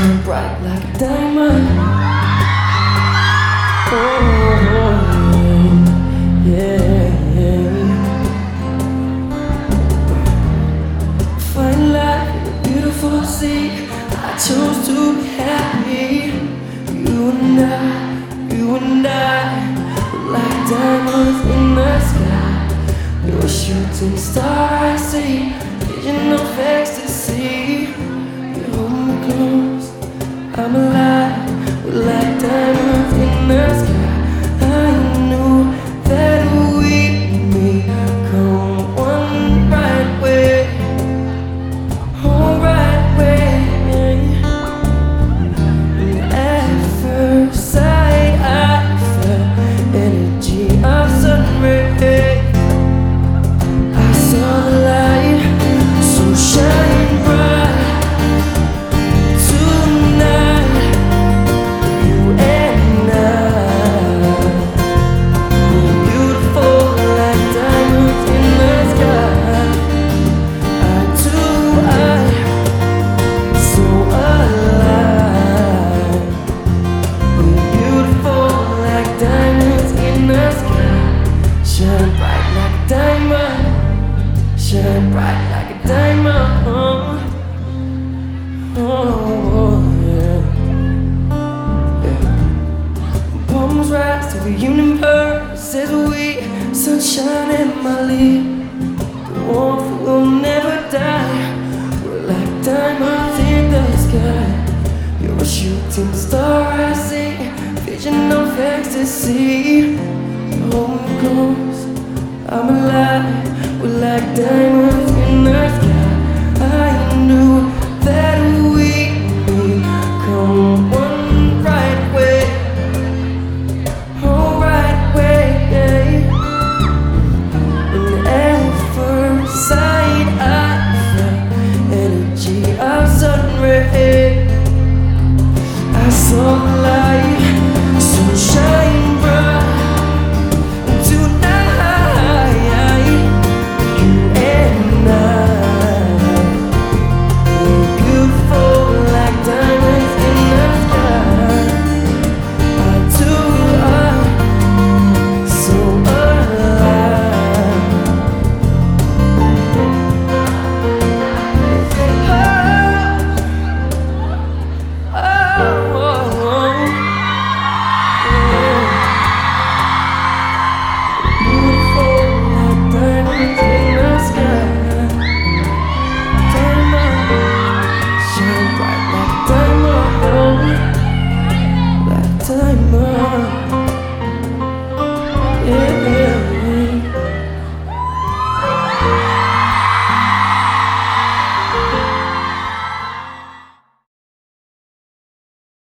shine bright like a diamond. Oh, yeah, yeah. Find life in a beautiful sea. I chose to be happy. You and I, we're like diamonds in the sky. You're a shooting star, I see, vision of ecstasy. You hold me close, I'm alive. We're like diamonds in the sky. I knew that we'd become one right way, oh right way. And at first sight, I felt energy of sun rays. I saw the light, so shine bright tonight. You and I, we're beautiful like diamonds in the sky. Eye to eye, so alive. We're beautiful like diamonds in the sky. Shine bright like a diamond. Shine bright like a diamond. Oh, yeah. Yeah. Palms rise to the universe as we sunshine in my lead. The warmth will never die. We're like diamonds in the sky. You're a shooting star, I see, vision of ecstasy. Hold me close, I'm alive. We're like diamonds.